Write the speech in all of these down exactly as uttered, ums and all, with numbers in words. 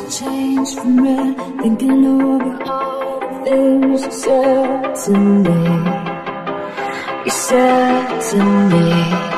change from red, thinking over all the things you said to me. You said to me,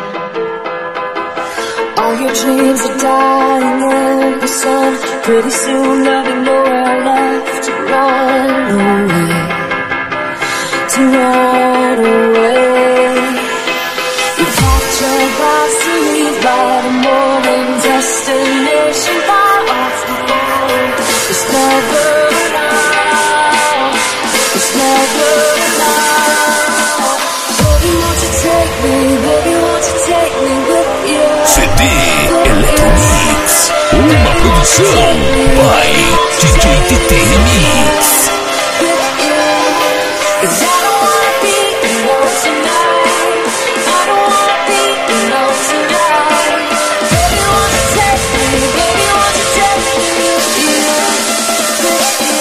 all your dreams are dying in the sun. Pretty soon there'll be nowhere left to run away, to run away. You packed your bags to leave by the morning, destination far off the ground. It's never enough, it's never enough. Baby, won't you take me, baby, won't you take me with you? C D Electromix, uma produção by D J T T Remix. Cause I don't wanna be alone tonight, I don't wanna be alone tonight. Baby, won't you take me, baby, won't you take me with you, with you.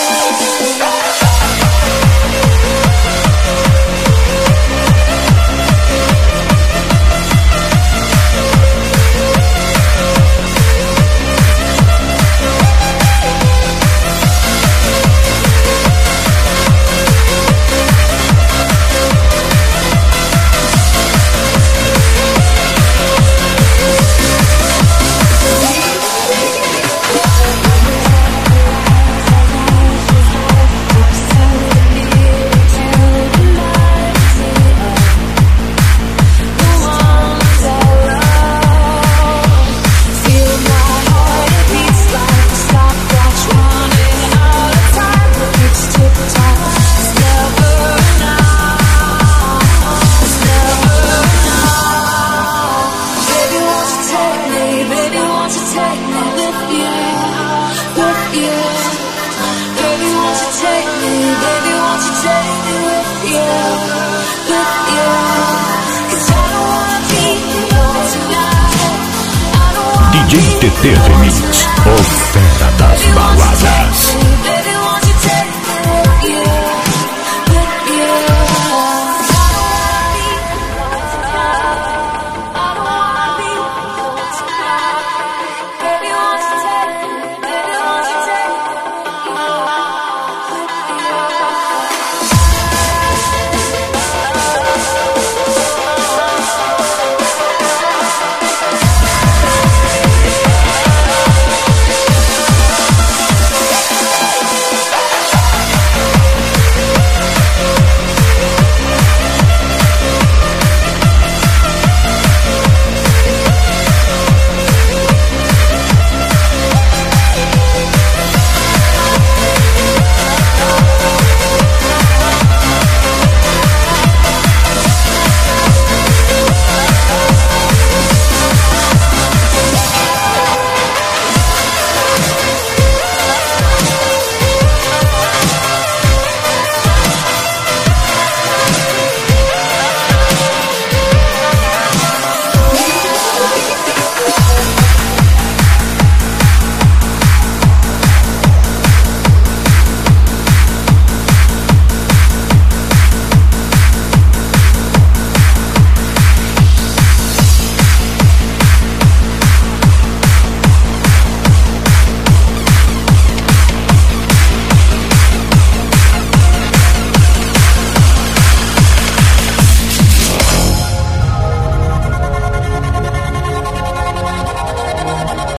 D J T T Remix.